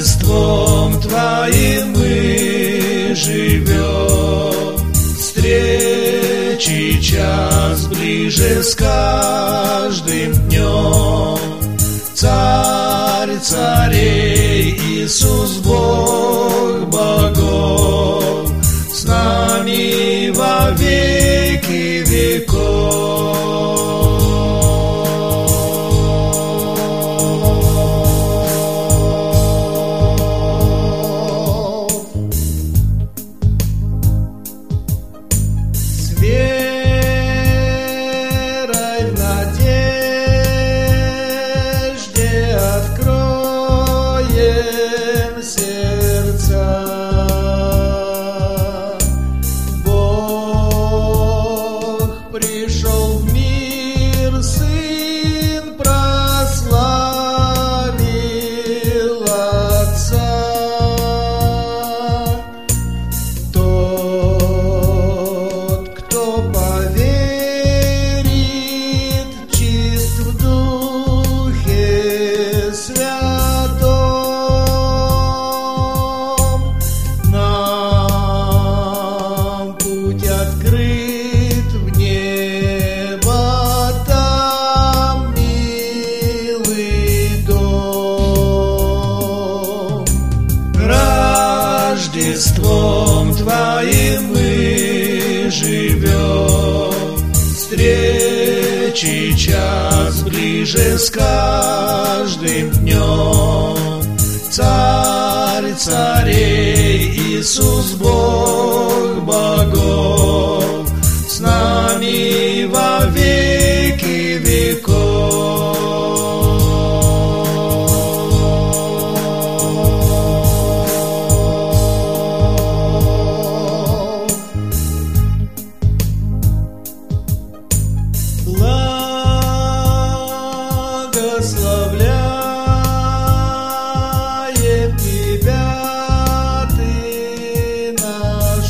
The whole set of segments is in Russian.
Рождеством Твоим мы живем. Встречи час ближе с каждым днем. Царь царей, Иисус Бог богов, с нами во веки веков. С верой в надежде откроем сердца. Бог пришел в мир, Сын прославил Отца. Тот, кто поверит, чист в Духе Святом. Нам путь открыт в небо, там милый дом. Рождеством Твоим мы живем. Встречи час ближе с каждым днем. Царь царей, Иисус Бог богов, с нами во веки веков. Благословляем Тебя, Ты наш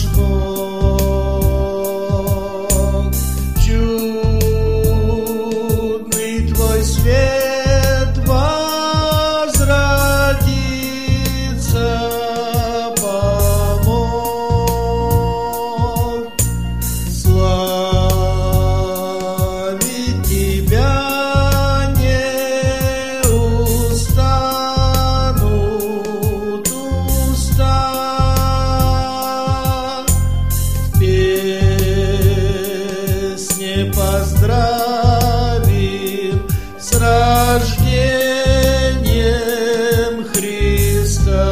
Бог. Чудный Твой свет возродиться помог. Славить Тебя не устанут уста. В песне поздравим с рождением Христа.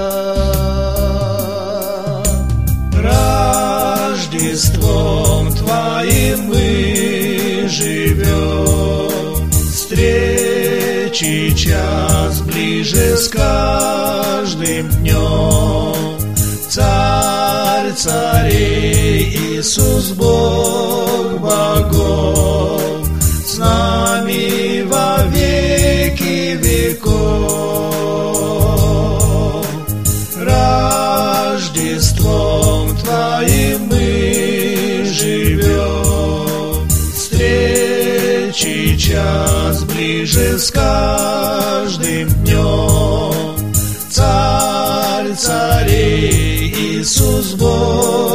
Рождеством Твоим мы живем. Встречи час ближе с каждым днем. Царь царей, Иисус Бог богов, с нами во веки веков. Рождеством Твоим мы живем. Встречи час ближе с каждым днем. Царь царей, Иисус Бог